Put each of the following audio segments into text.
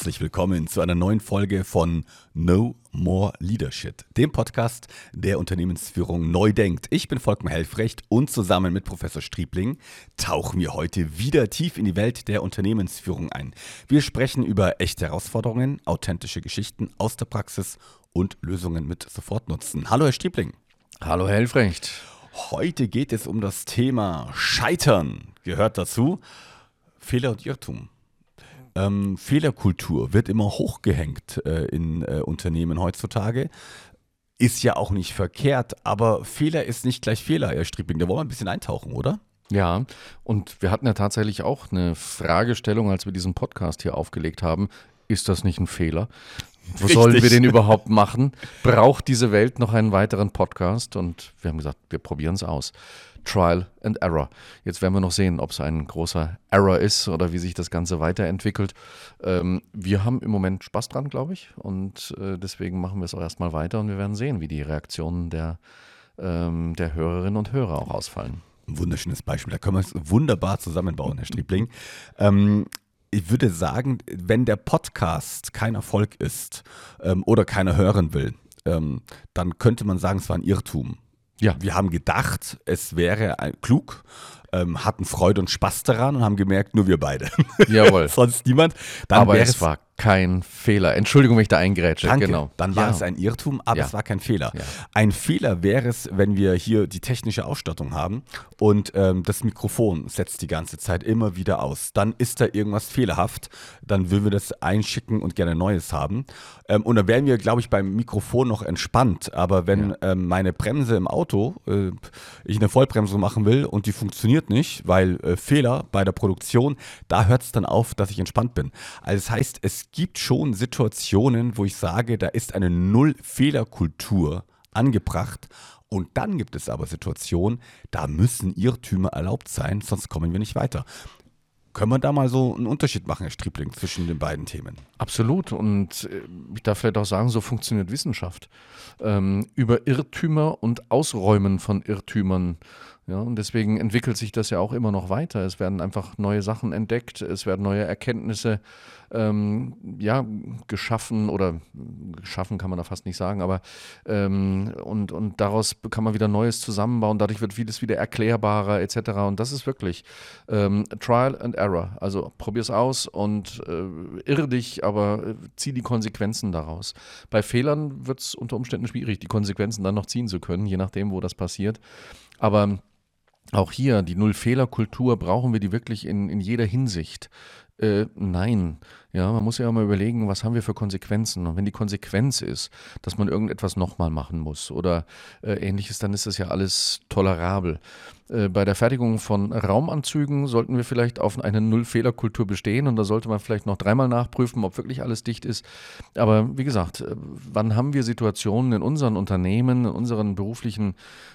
herzlich willkommen zu einer neuen Folge von No More Leadership, dem Podcast, der Unternehmensführung neu denkt. Ich bin Volkmar Helfrecht und zusammen mit Professor Striebling tauchen wir heute wieder tief in die Welt der Unternehmensführung ein. Wir sprechen über echte Herausforderungen, authentische Geschichten aus der Praxis und Lösungen mit Sofortnutzen. Hallo Herr Striebling. Hallo Herr Helfrecht. Heute geht es um das Thema Scheitern. Gehört dazu Fehler und Irrtum. Fehlerkultur wird immer hochgehängt in Unternehmen heutzutage. Ist ja auch nicht verkehrt, aber Fehler ist nicht gleich Fehler, Herr Striebling. Da wollen wir ein bisschen eintauchen, oder? Ja, und wir hatten ja tatsächlich auch eine Fragestellung, als wir diesen Podcast hier aufgelegt haben. Ist das nicht ein Fehler? Wo sollen wir den überhaupt machen? Braucht diese Welt noch einen weiteren Podcast? Und wir haben gesagt, wir probieren es aus. Trial and Error. Jetzt werden wir noch sehen, ob es ein großer Error ist oder wie sich das Ganze weiterentwickelt. Wir haben im Moment Spaß dran, glaube ich. Und deswegen machen wir es auch erstmal weiter und wir werden sehen, wie die Reaktionen der Hörerinnen und Hörer auch ausfallen. Ein wunderschönes Beispiel. Da können wir es wunderbar zusammenbauen, Herr Striebling. Ich würde sagen, wenn der Podcast kein Erfolg ist oder keiner hören will, dann könnte man sagen, es war ein Irrtum. Ja. Wir haben gedacht, es wäre klug, hatten Freude und Spaß daran und haben gemerkt, nur wir beide. Jawohl. Sonst niemand. Dann aber es war kein Fehler. Entschuldigung, wenn ich da eingrätsche. Danke. Genau. Dann war es ein Irrtum, aber es war kein Fehler. Ja. Ein Fehler wäre es, wenn wir hier die technische Ausstattung haben und das Mikrofon setzt die ganze Zeit immer wieder aus. Dann ist da irgendwas fehlerhaft, dann würden wir das einschicken und gerne Neues haben. Und dann wären wir, glaube ich, beim Mikrofon noch entspannt. Aber wenn meine Bremse im Auto, ich eine Vollbremsung machen will und die funktioniert nicht, weil Fehler bei der Produktion, da hört es dann auf, dass ich entspannt bin. Also das heißt, es gibt schon Situationen, wo ich sage, da ist eine Null-Fehler-Kultur angebracht. Und dann gibt es aber Situationen, da müssen Irrtümer erlaubt sein, sonst kommen wir nicht weiter. Können wir da mal so einen Unterschied machen, Herr Striebling, zwischen den beiden Themen? Absolut. Und ich darf vielleicht auch sagen, so funktioniert Wissenschaft. Über Irrtümer und Ausräumen von Irrtümern. Ja, und deswegen entwickelt sich das ja auch immer noch weiter. Es werden einfach neue Sachen entdeckt, es werden neue Erkenntnisse geschaffen, oder geschaffen kann man da fast nicht sagen, aber und daraus kann man wieder Neues zusammenbauen, dadurch wird vieles wieder erklärbarer etc. Und das ist wirklich Trial and Error. Also probier's aus und irre dich, aber zieh die Konsequenzen daraus. Bei Fehlern wird es unter Umständen schwierig, die Konsequenzen dann noch ziehen zu können, je nachdem, wo das passiert. Aber auch hier, die Null-Fehler-Kultur, brauchen wir die wirklich in jeder Hinsicht? Nein. Ja, man muss ja mal überlegen, was haben wir für Konsequenzen? Und wenn die Konsequenz ist, dass man irgendetwas nochmal machen muss oder ähnliches, dann ist das ja alles tolerabel. Bei der Fertigung von Raumanzügen sollten wir vielleicht auf eine Null-Fehler-Kultur bestehen und da sollte man vielleicht noch dreimal nachprüfen, ob wirklich alles dicht ist. Aber wie gesagt, wann haben wir Situationen in unseren Unternehmen, in unserem beruflichen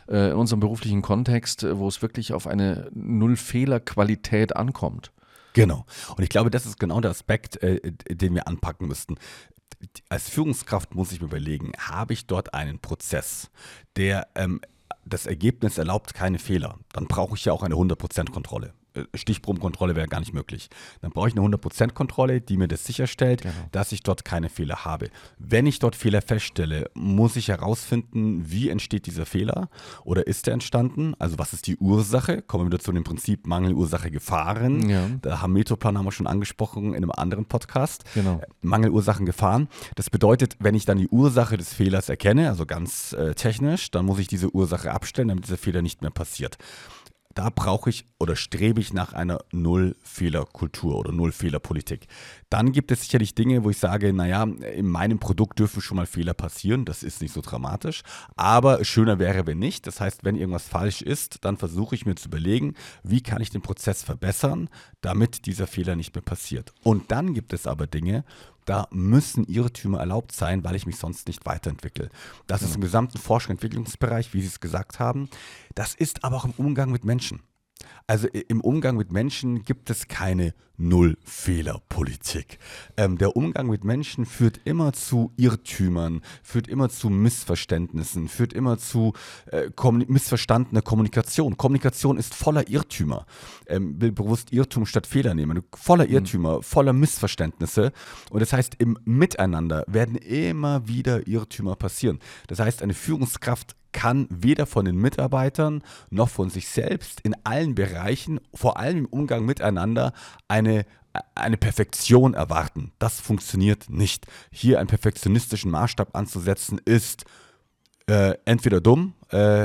Kontext, wo es wirklich auf eine Null-Fehler-Qualität ankommt? Genau. Und ich glaube, das ist genau der Aspekt, den wir anpacken müssten. Als Führungskraft muss ich mir überlegen, habe ich dort einen Prozess, der das Ergebnis erlaubt keine Fehler, dann brauche ich ja auch eine 100% Kontrolle. Stichprobenkontrolle wäre gar nicht möglich. Dann brauche ich eine 100% Kontrolle, die mir das sicherstellt, dass ich dort keine Fehler habe. Wenn ich dort Fehler feststelle, muss ich herausfinden, wie entsteht dieser Fehler oder ist er entstanden? Also was ist die Ursache? Kommen wir wieder zu dem Prinzip Mangelursache Gefahren. Ja. Da haben Metroplan haben wir schon angesprochen in einem anderen Podcast. Genau. Mangelursachen Gefahren. Das bedeutet, wenn ich dann die Ursache des Fehlers erkenne, also ganz technisch, dann muss ich diese Ursache abstellen, damit dieser Fehler nicht mehr passiert. Da brauche ich oder strebe ich nach einer Null-Fehler-Kultur oder Null-Fehler-Politik. Dann gibt es sicherlich Dinge, wo ich sage, naja, in meinem Produkt dürfen schon mal Fehler passieren. Das ist nicht so dramatisch. Aber schöner wäre, wenn nicht. Das heißt, wenn irgendwas falsch ist, dann versuche ich mir zu überlegen, wie kann ich den Prozess verbessern, damit dieser Fehler nicht mehr passiert. Und dann gibt es aber Dinge, da müssen Irrtümer erlaubt sein, weil ich mich sonst nicht weiterentwickle. Das ist im gesamten Forschung- und Entwicklungsbereich, wie Sie es gesagt haben. Das ist aber auch im Umgang mit Menschen. Also im Umgang mit Menschen gibt es keine null Fehlerpolitik. Der Umgang mit Menschen führt immer zu Irrtümern, führt immer zu Missverständnissen, führt immer zu missverstandener Kommunikation. Kommunikation ist voller Irrtümer. Will bewusst Irrtum statt Fehler nehmen. Voller Irrtümer, voller Missverständnisse. Und das heißt, im Miteinander werden immer wieder Irrtümer passieren. Das heißt, eine Führungskraft kann weder von den Mitarbeitern noch von sich selbst in allen Bereichen, vor allem im Umgang miteinander, eine Perfektion erwarten. Das funktioniert nicht. Hier einen perfektionistischen Maßstab anzusetzen, ist entweder dumm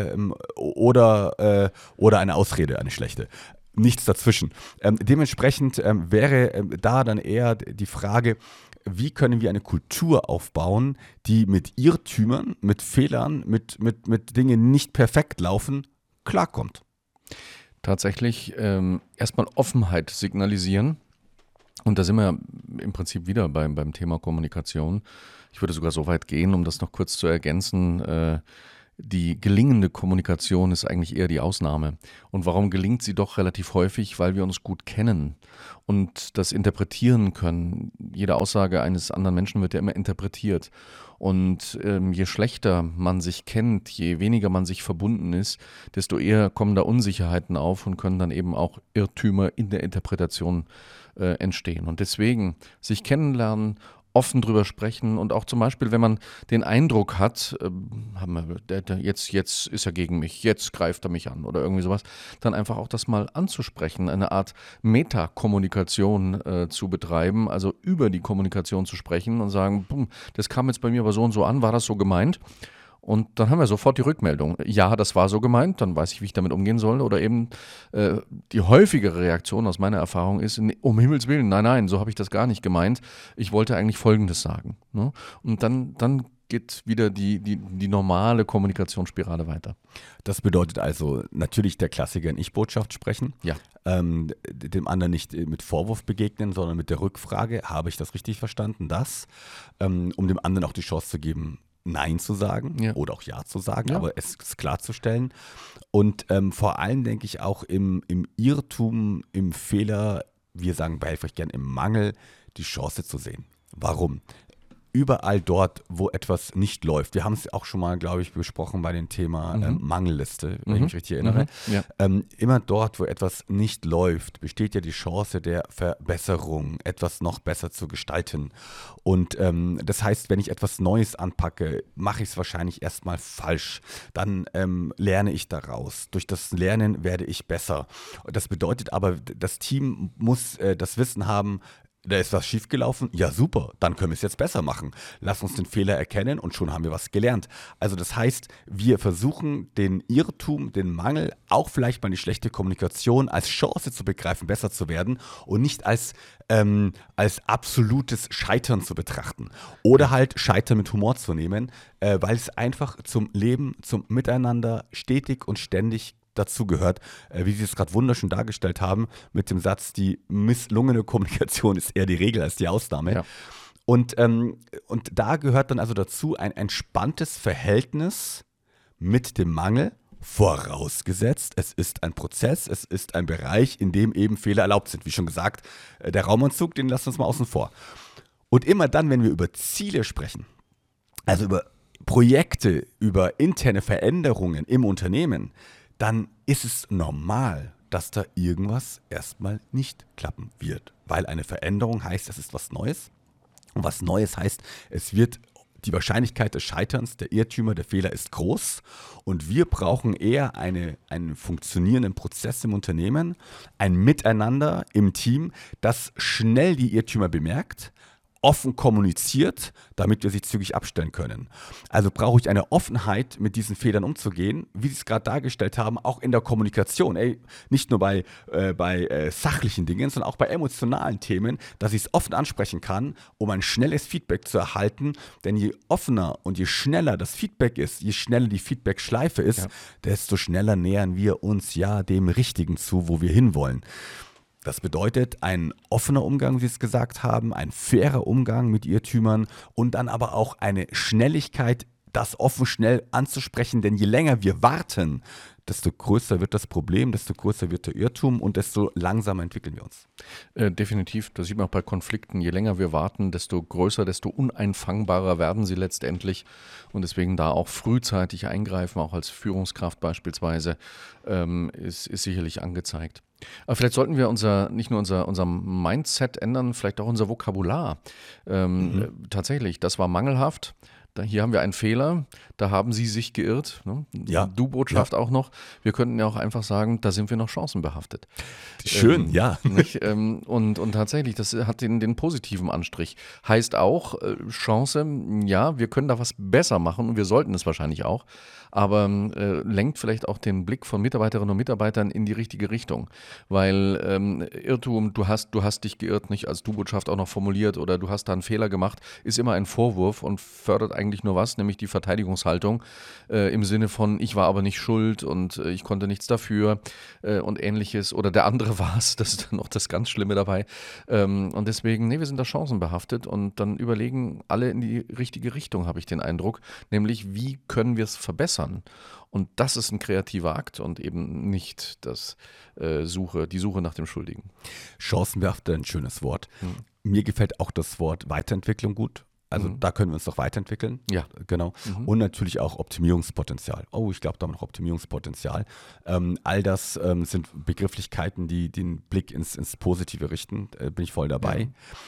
oder eine Ausrede, eine schlechte. Nichts dazwischen. Dementsprechend wäre da dann eher die Frage, wie können wir eine Kultur aufbauen, die mit Irrtümern, mit Fehlern, mit Dingen, die nicht perfekt laufen, klarkommt? Tatsächlich erstmal Offenheit signalisieren. Und da sind wir im Prinzip wieder beim Thema Kommunikation. Ich würde sogar so weit gehen, um das noch kurz zu ergänzen. Die gelingende Kommunikation ist eigentlich eher die Ausnahme. Und warum gelingt sie doch relativ häufig? Weil wir uns gut kennen und das interpretieren können. Jede Aussage eines anderen Menschen wird ja immer interpretiert. Und je schlechter man sich kennt, je weniger man sich verbunden ist, desto eher kommen da Unsicherheiten auf und können dann eben auch Irrtümer in der Interpretation entstehen. Und deswegen sich kennenlernen, offen drüber sprechen und auch zum Beispiel, wenn man den Eindruck hat, jetzt ist er gegen mich, jetzt greift er mich an oder irgendwie sowas, dann einfach auch das mal anzusprechen, eine Art Metakommunikation zu betreiben, also über die Kommunikation zu sprechen und sagen, das kam jetzt bei mir aber so und so an, war das so gemeint? Und dann haben wir sofort die Rückmeldung. Ja, das war so gemeint, dann weiß ich, wie ich damit umgehen soll. Oder eben die häufigere Reaktion aus meiner Erfahrung ist, um Himmels Willen, nein, so habe ich das gar nicht gemeint. Ich wollte eigentlich Folgendes sagen. Ne? Und dann geht wieder die normale Kommunikationsspirale weiter. Das bedeutet also natürlich der Klassiker in Ich-Botschaft sprechen. Ja. Dem anderen nicht mit Vorwurf begegnen, sondern mit der Rückfrage, habe ich das richtig verstanden, um dem anderen auch die Chance zu geben, Nein zu sagen oder auch Ja zu sagen, aber es klarzustellen. Und vor allem denke ich auch im Irrtum, im Fehler, wir sagen bei Helfreich gern im Mangel, die Chance zu sehen. Warum? Überall dort, wo etwas nicht läuft. Wir haben es auch schon mal, glaube ich, besprochen bei dem Thema Mangelliste, wenn ich mich richtig erinnere. Ja. Immer dort, wo etwas nicht läuft, besteht ja die Chance der Verbesserung, etwas noch besser zu gestalten. Und das heißt, wenn ich etwas Neues anpacke, mache ich es wahrscheinlich erstmal falsch. Dann lerne ich daraus. Durch das Lernen werde ich besser. Das bedeutet aber, das Team muss das Wissen haben, da ist was schiefgelaufen, ja super, dann können wir es jetzt besser machen. Lass uns den Fehler erkennen und schon haben wir was gelernt. Also das heißt, wir versuchen den Irrtum, den Mangel, auch vielleicht mal die schlechte Kommunikation als Chance zu begreifen, besser zu werden und nicht als absolutes Scheitern zu betrachten. Oder halt Scheitern mit Humor zu nehmen, weil es einfach zum Leben, zum Miteinander stetig und ständig dazu gehört, wie Sie es gerade wunderschön dargestellt haben, mit dem Satz, die misslungene Kommunikation ist eher die Regel als die Ausnahme. Ja. Und da gehört dann also dazu ein entspanntes Verhältnis mit dem Mangel, vorausgesetzt, es ist ein Prozess, es ist ein Bereich, in dem eben Fehler erlaubt sind. Wie schon gesagt, der Raumanzug, den lassen wir uns mal außen vor. Und immer dann, wenn wir über Ziele sprechen, also über Projekte, über interne Veränderungen im Unternehmen, dann ist es normal, dass da irgendwas erstmal nicht klappen wird. Weil eine Veränderung heißt, es ist was Neues. Und was Neues heißt, die Wahrscheinlichkeit des Scheiterns, der Irrtümer, der Fehler ist groß. Und wir brauchen eher einen funktionierenden Prozess im Unternehmen, ein Miteinander im Team, das schnell die Irrtümer bemerkt, offen kommuniziert, damit wir sie zügig abstellen können. Also brauche ich eine Offenheit, mit diesen Fehlern umzugehen, wie Sie es gerade dargestellt haben, auch in der Kommunikation. Nicht nur bei sachlichen Dingen, sondern auch bei emotionalen Themen, dass ich es offen ansprechen kann, um ein schnelles Feedback zu erhalten. Denn je offener und je schneller das Feedback ist, je schneller die Feedback-Schleife ist, desto schneller nähern wir uns ja dem Richtigen zu, wo wir hinwollen. Das bedeutet ein offener Umgang, wie Sie es gesagt haben, ein fairer Umgang mit Irrtümern und dann aber auch eine Schnelligkeit, das offen schnell anzusprechen, denn je länger wir warten, desto größer wird das Problem, desto größer wird der Irrtum und desto langsamer entwickeln wir uns. Definitiv. Das sieht man auch bei Konflikten. Je länger wir warten, desto größer, desto uneinfangbarer werden sie letztendlich. Und deswegen da auch frühzeitig eingreifen, auch als Führungskraft beispielsweise, ist sicherlich angezeigt. Aber vielleicht sollten wir nicht nur unser Mindset ändern, vielleicht auch unser Vokabular. Tatsächlich, das war mangelhaft. Hier haben wir einen Fehler, da haben Sie sich geirrt. Ne? Ja. Du-Botschaft auch noch. Wir könnten ja auch einfach sagen, da sind wir noch chancenbehaftet. Schön, ja. Nicht? Und tatsächlich, das hat den positiven Anstrich. Heißt auch, Chance, ja, wir können da was besser machen und wir sollten es wahrscheinlich auch, aber lenkt vielleicht auch den Blick von Mitarbeiterinnen und Mitarbeitern in die richtige Richtung. Weil Irrtum, du hast dich geirrt, nicht als Du-Botschaft auch noch formuliert oder du hast da einen Fehler gemacht, ist immer ein Vorwurf und fördert eigentlich nur was, nämlich die Verteidigungshaltung im Sinne von, ich war aber nicht schuld und ich konnte nichts dafür und ähnliches oder der andere war es, das ist dann noch das ganz Schlimme dabei. Und deswegen, nee, wir sind da chancenbehaftet und dann überlegen alle in die richtige Richtung, habe ich den Eindruck, nämlich wie können wir es verbessern? Und das ist ein kreativer Akt und eben nicht die Suche nach dem Schuldigen. Chancenbehaftet, ein schönes Wort. Mir gefällt auch das Wort Weiterentwicklung gut. Also da können wir uns doch weiterentwickeln. Ja. Genau. Und natürlich auch Optimierungspotenzial. Oh, ich glaube, da haben wir noch Optimierungspotenzial. All das sind Begrifflichkeiten, die den Blick ins Positive richten. Bin ich voll dabei. Ja.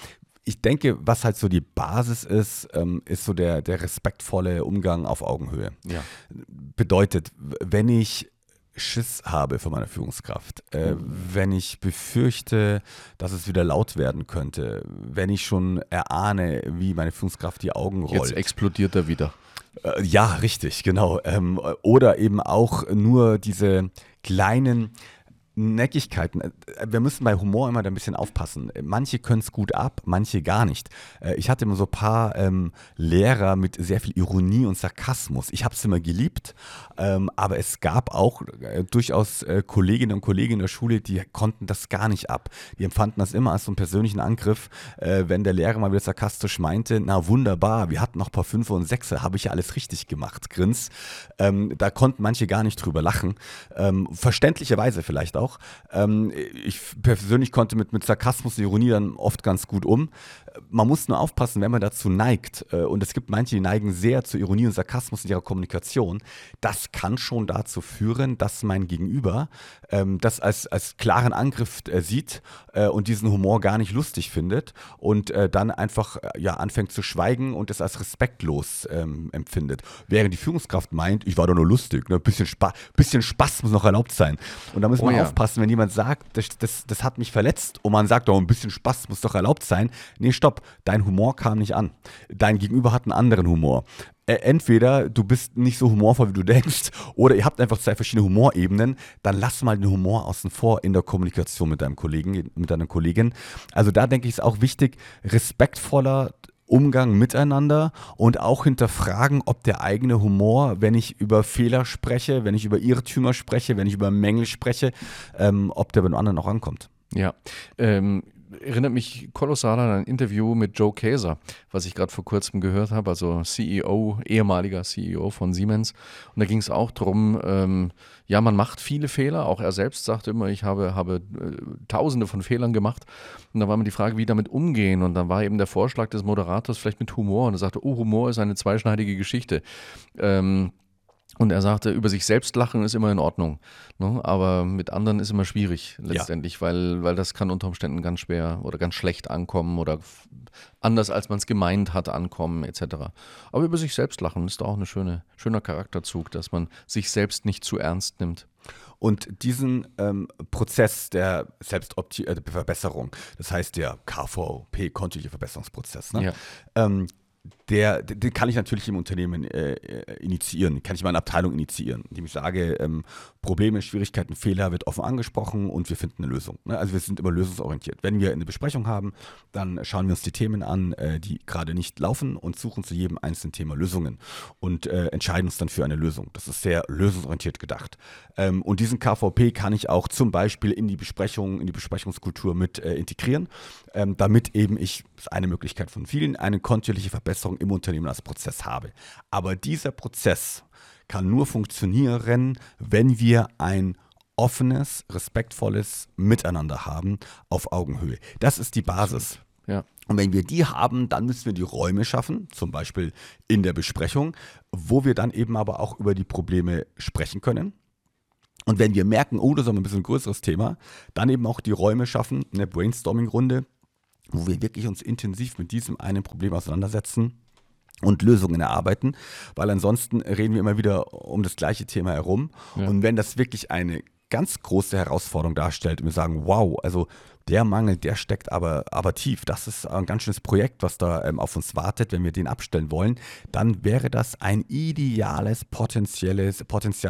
Ich denke, was halt so die Basis ist so der respektvolle Umgang auf Augenhöhe. Ja. Bedeutet, wenn ich Schiss habe vor meiner Führungskraft, wenn ich befürchte, dass es wieder laut werden könnte, wenn ich schon erahne, wie meine Führungskraft die Augen rollt. Jetzt explodiert er wieder. Ja, richtig, genau. Oder eben auch nur diese kleinen Neckigkeiten. Wir müssen bei Humor immer da ein bisschen aufpassen. Manche können es gut ab, manche gar nicht. Ich hatte immer so ein paar Lehrer mit sehr viel Ironie und Sarkasmus. Ich habe es immer geliebt, aber es gab auch durchaus Kolleginnen und Kollegen in der Schule, die konnten das gar nicht ab. Die empfanden das immer als so einen persönlichen Angriff, wenn der Lehrer mal wieder sarkastisch meinte, na wunderbar, wir hatten noch ein paar Fünfe und Sechse, habe ich ja alles richtig gemacht, Grins. Da konnten manche gar nicht drüber lachen. Verständlicherweise vielleicht auch. Ich persönlich konnte mit Sarkasmus und Ironie dann oft ganz gut um. Man muss nur aufpassen, wenn man dazu neigt, und es gibt manche, die neigen sehr zu Ironie und Sarkasmus in ihrer Kommunikation, das kann schon dazu führen, dass mein Gegenüber das als klaren Angriff sieht und diesen Humor gar nicht lustig findet und dann einfach anfängt zu schweigen und es als respektlos empfindet. Während die Führungskraft meint, ich war doch nur lustig, ne? Bisschen Spaß muss noch erlaubt sein. Und da muss man aufpassen, wenn jemand sagt, das hat mich verletzt und man sagt, ein bisschen Spaß muss doch erlaubt sein. Nee, stopp, dein Humor kam nicht an. Dein Gegenüber hat einen anderen Humor. Entweder du bist nicht so humorvoll, wie du denkst, oder ihr habt einfach zwei verschiedene Humorebenen, dann lass mal den Humor außen vor in der Kommunikation mit deinem Kollegen, mit deiner Kollegin. Also da denke ich, ist auch wichtig, respektvoller Umgang miteinander und auch hinterfragen, ob der eigene Humor, wenn ich über Fehler spreche, wenn ich über Irrtümer spreche, wenn ich über Mängel spreche, ob der bei den anderen auch ankommt. Ja, erinnert mich kolossal an ein Interview mit Joe Kaeser, was ich gerade vor kurzem gehört habe, also ehemaliger CEO von Siemens. Und da ging es auch darum, man macht viele Fehler, auch er selbst sagte immer, ich habe tausende von Fehlern gemacht. Und da war immer die Frage, wie damit umgehen. Und dann war eben der Vorschlag des Moderators vielleicht mit Humor. Und er sagte, Humor ist eine zweischneidige Geschichte. Und er sagte, über sich selbst lachen ist immer in Ordnung, ne? Aber mit anderen ist immer schwierig letztendlich, weil das kann unter Umständen ganz schwer oder ganz schlecht ankommen oder anders, als man es gemeint hat, ankommen etc. Aber über sich selbst lachen ist auch ein schöner Charakterzug, dass man sich selbst nicht zu ernst nimmt. Und diesen Prozess der Verbesserung, das heißt der KVP, kontinuierliche Verbesserungsprozess, ne? Den kann ich natürlich im Unternehmen initiieren, kann ich meine Abteilung initiieren, indem ich sage, Probleme, Schwierigkeiten, Fehler wird offen angesprochen und wir finden eine Lösung. Ne? Also wir sind immer lösungsorientiert. Wenn wir eine Besprechung haben, dann schauen wir uns die Themen an, die gerade nicht laufen und suchen zu jedem einzelnen Thema Lösungen und entscheiden uns dann für eine Lösung. Das ist sehr lösungsorientiert gedacht. Und diesen KVP kann ich auch zum Beispiel in die Besprechung, in die Besprechungskultur mit integrieren, damit eben ich, das ist eine Möglichkeit von vielen, eine kontinuierliche Verbesserung im Unternehmen als Prozess habe. Aber dieser Prozess kann nur funktionieren, wenn wir ein offenes, respektvolles Miteinander haben auf Augenhöhe. Das ist die Basis. Ja. Und wenn wir die haben, dann müssen wir die Räume schaffen, zum Beispiel in der Besprechung, wo wir dann eben aber auch über die Probleme sprechen können. Und wenn wir merken, oh, das ist ein bisschen ein größeres Thema, dann eben auch die Räume schaffen, eine Brainstorming-Runde, wo wir wirklich uns intensiv mit diesem einen Problem auseinandersetzen und Lösungen erarbeiten, weil ansonsten reden wir immer wieder um das gleiche Thema herum. Ja. Und wenn das wirklich eine ganz große Herausforderung darstellt und wir sagen, wow, also der Mangel, der steckt aber tief, das ist ein ganz schönes Projekt, was da auf uns wartet, wenn wir den abstellen wollen, dann wäre das ein ideales, potenzielles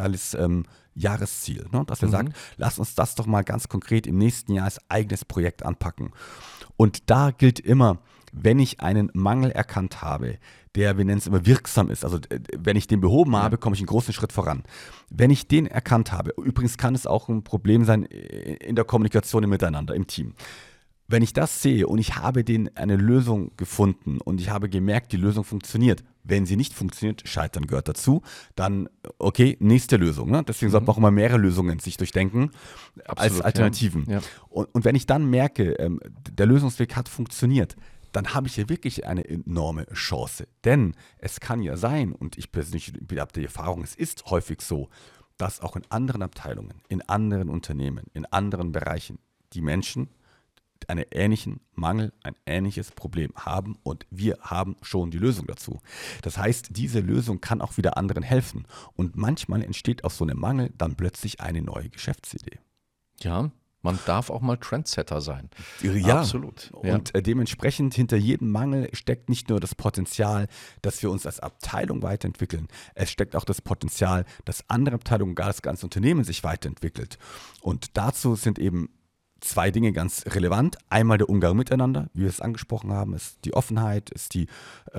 Jahresziel, ne? Dass wir sagen, lass uns das doch mal ganz konkret im nächsten Jahr als eigenes Projekt anpacken. Und da gilt immer, wenn ich einen Mangel erkannt habe, der, wir nennen es immer, wirksam ist, also wenn ich den behoben habe, komme ich einen großen Schritt voran. Wenn ich den erkannt habe, übrigens kann es auch ein Problem sein in der Kommunikation im Miteinander, im Team. Wenn ich das sehe und ich habe eine Lösung gefunden und ich habe gemerkt, die Lösung funktioniert, wenn sie nicht funktioniert, Scheitern gehört dazu, dann okay, nächste Lösung. Ne? Deswegen sollte man auch immer mehrere Lösungen sich durchdenken als Alternativen. Ja. Und wenn ich dann merke, der Lösungsweg hat funktioniert, dann habe ich hier wirklich eine enorme Chance. Denn es kann ja sein, und ich persönlich habe die Erfahrung, es ist häufig so, dass auch in anderen Abteilungen, in anderen Unternehmen, in anderen Bereichen die Menschen einen ähnlichen Mangel, ein ähnliches Problem haben und wir haben schon die Lösung dazu. Das heißt, diese Lösung kann auch wieder anderen helfen und manchmal entsteht aus so einem Mangel dann plötzlich eine neue Geschäftsidee. Ja, man darf auch mal Trendsetter sein. Ja, absolut. Und dementsprechend hinter jedem Mangel steckt nicht nur das Potenzial, dass wir uns als Abteilung weiterentwickeln, es steckt auch das Potenzial, dass andere Abteilungen, gar das ganze Unternehmen sich weiterentwickelt. Und dazu sind eben zwei Dinge ganz relevant. Einmal der Umgang miteinander, wie wir es angesprochen haben, ist die Offenheit, ist die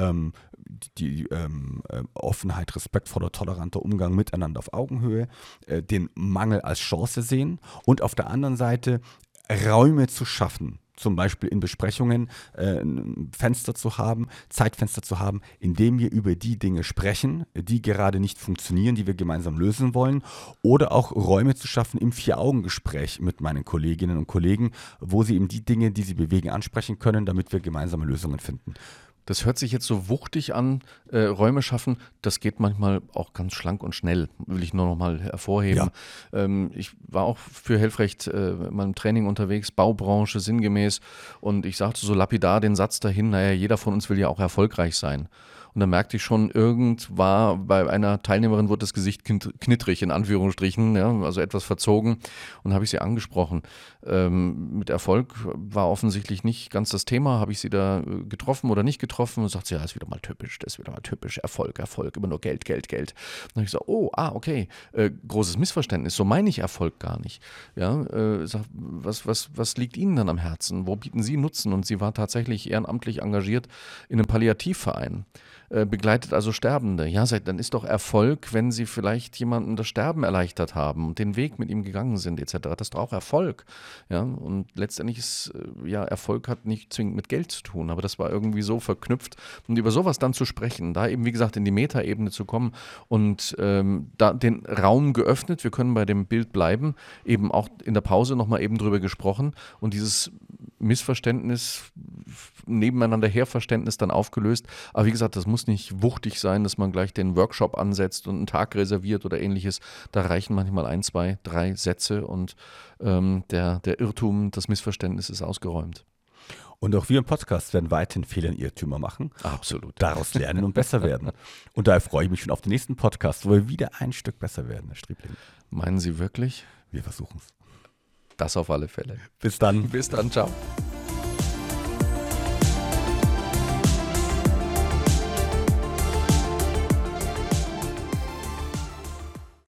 Offenheit, respektvoller, toleranter Umgang miteinander auf Augenhöhe, den Mangel als Chance sehen und auf der anderen Seite Räume zu schaffen, zum Beispiel in Besprechungen Fenster zu haben, Zeitfenster zu haben, in dem wir über die Dinge sprechen, die gerade nicht funktionieren, die wir gemeinsam lösen wollen, oder auch Räume zu schaffen im Vier-Augen-Gespräch mit meinen Kolleginnen und Kollegen, wo sie eben die Dinge, die sie bewegen, ansprechen können, damit wir gemeinsame Lösungen finden. Das hört sich jetzt so wuchtig an, Räume schaffen, das geht manchmal auch ganz schlank und schnell, will ich nur noch mal hervorheben. Ja. Ich war auch für Helfrecht in meinem Training unterwegs, Baubranche sinngemäß, und ich sagte so lapidar den Satz dahin, naja, jeder von uns will ja auch erfolgreich sein. Und dann merkte ich schon, bei einer Teilnehmerin wurde das Gesicht knittrig, in Anführungsstrichen, ja, also etwas verzogen. Und da habe ich sie angesprochen. Mit Erfolg war offensichtlich nicht ganz das Thema. Habe ich sie da getroffen oder nicht getroffen? Und sagt sie, ja, ist wieder mal typisch, Erfolg, immer nur Geld. Und dann habe ich gesagt, okay, großes Missverständnis, so meine ich Erfolg gar nicht. Ja, sag, was liegt Ihnen dann am Herzen? Wo bieten Sie Nutzen? Und sie war tatsächlich ehrenamtlich engagiert in einem Palliativverein. Begleitet also Sterbende. Ja, dann ist doch Erfolg, wenn Sie vielleicht jemandem das Sterben erleichtert haben und den Weg mit ihm gegangen sind etc. Das ist doch auch Erfolg. Ja, und letztendlich ist, Erfolg hat nicht zwingend mit Geld zu tun, aber das war irgendwie so verknüpft. Und über sowas dann zu sprechen, da eben, wie gesagt, in die Metaebene zu kommen und da den Raum geöffnet, wir können bei dem Bild bleiben, eben auch in der Pause nochmal eben drüber gesprochen und dieses Missverständnis, nebeneinander Herverständnis dann aufgelöst. Aber wie gesagt, das muss nicht wuchtig sein, dass man gleich den Workshop ansetzt und einen Tag reserviert oder ähnliches. Da reichen manchmal 1, 2, 3 Sätze und der Irrtum, das Missverständnis ist ausgeräumt. Und auch wir im Podcast werden weiterhin Fehler und Irrtümer machen. Absolut. Daraus lernen und besser werden. Und daher freue ich mich schon auf den nächsten Podcast, wo wir wieder ein Stück besser werden, Herr Striebling. Meinen Sie wirklich? Wir versuchen es. Das auf alle Fälle. Bis dann. Bis dann, ciao.